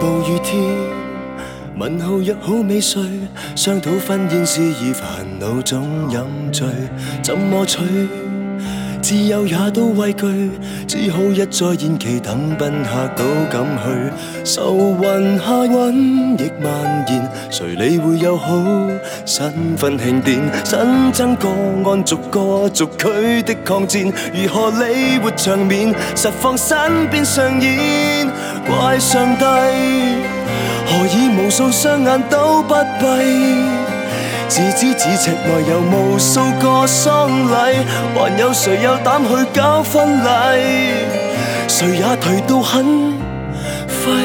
暴雨天，問候約好未睡，商討婚宴事宜，煩惱總飲醉，怎麼取？自由也都畏懼，只好一再延期，等賓客都敢去。愁雲下瘟疫蔓延，誰理會有好新婚慶典？新增個案逐個逐區的抗戰，如何理活場面？實況身邊上演，怪上帝，何以無數雙眼都不閉？自知咫尺內有無數個喪禮，還有誰有膽去搞婚禮？誰也頹到很廢。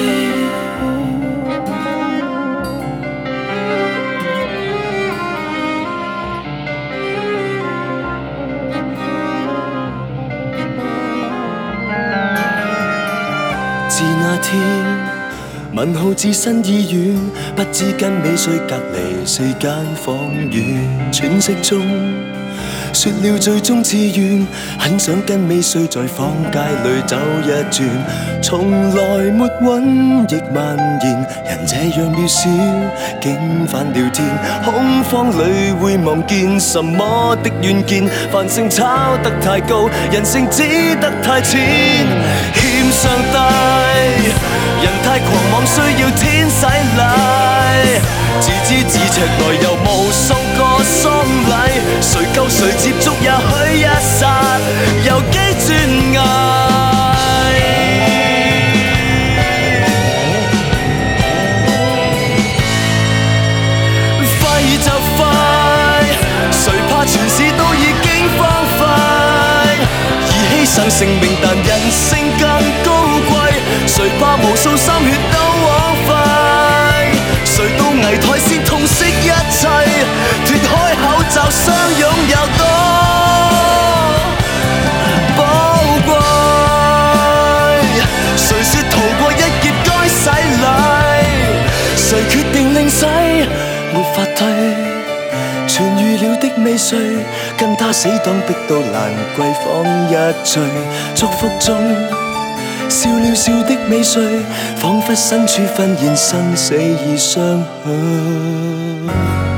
自那天問號至新醫院，不知跟美穗隔離4間房院，喘息中說了最終志願，很想跟美穗在坊街裏走一轉，從來沒瘟疫蔓延，人這樣渺小，竟反了天，恐慌裏會忘見什麼的遠見，繁盛炒得太高，人性只得太淺，欠上帝。人太狂妄，需要天洗禮。自知咫尺內有無數個喪禮，誰救誰接觸，也許一剎有幾專偽。廢就廢，誰怕全市都已經荒廢？以犧牲性命，但人性更高貴。誰怕無數心血都枉費？誰到危殆先痛惜一切？脫開口罩相擁有多寶貴？誰說逃過一劫該洗禮？誰決定令洗沒法退？痊癒了的美穗，跟他死黨逼到蘭桂坊一醉，祝福中笑了笑的美穗，彷彿身處婚宴，生死已相許。